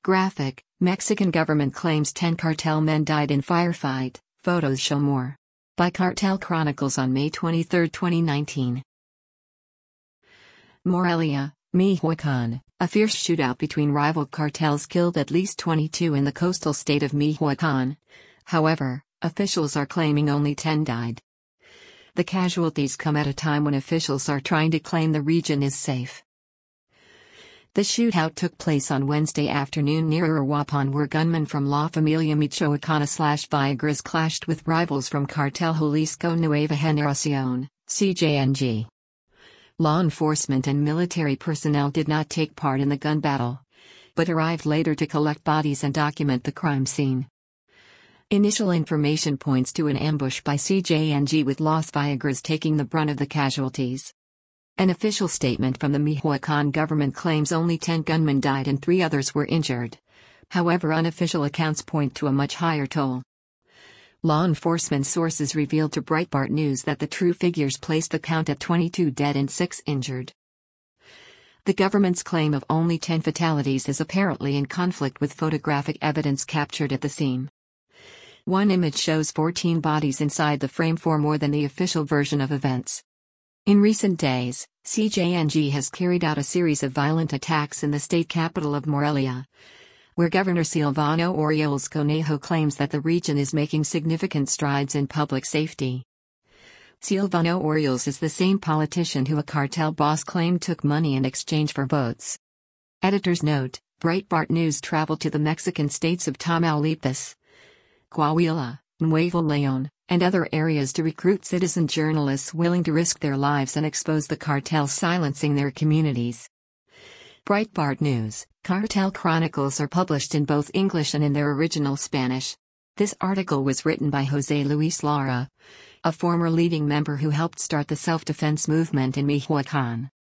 Graphic, Mexican government claims 10 cartel men died in firefight, photos show more. By Cartel Chronicles on May 23, 2019. Morelia, Michoacán, a fierce shootout between rival cartels killed at least 22 in the coastal state of Michoacán. However, officials are claiming only 10 died. The casualties come at a time when officials are trying to claim the region is safe. The shootout took place on Wednesday afternoon near Uruapan, where gunmen from La Familia Michoacana/Viegras clashed with rivals from Cartel Jalisco Nueva Generación, CJNG. Law enforcement and military personnel did not take part in the gun battle, but arrived later to collect bodies and document the crime scene. Initial information points to an ambush by CJNG, with Las Viegras taking the brunt of the casualties. An official statement from the Michoacán government claims only 10 gunmen died and 3 others were injured. However, unofficial accounts point to a much higher toll. Law enforcement sources revealed to Breitbart News that the true figures placed the count at 22 dead and 6 injured. The government's claim of only 10 fatalities is apparently in conflict with photographic evidence captured at the scene. One image shows 14 bodies inside the frame, for more than the official version of events. In recent days, CJNG has carried out a series of violent attacks in the state capital of Morelia, where Governor Silvano Aureoles Conejo claims that the region is making significant strides in public safety. Silvano Aureoles is the same politician who a cartel boss claimed took money in exchange for votes. Editor's note: Breitbart News traveled to the Mexican states of Tamaulipas, Coahuila, Nuevo León, and other areas to recruit citizen journalists willing to risk their lives and expose the cartels silencing their communities. Breitbart News, Cartel Chronicles are published in both English and in their original Spanish. This article was written by José Luis Lara, a former leading member who helped start the self-defense movement in Michoacán.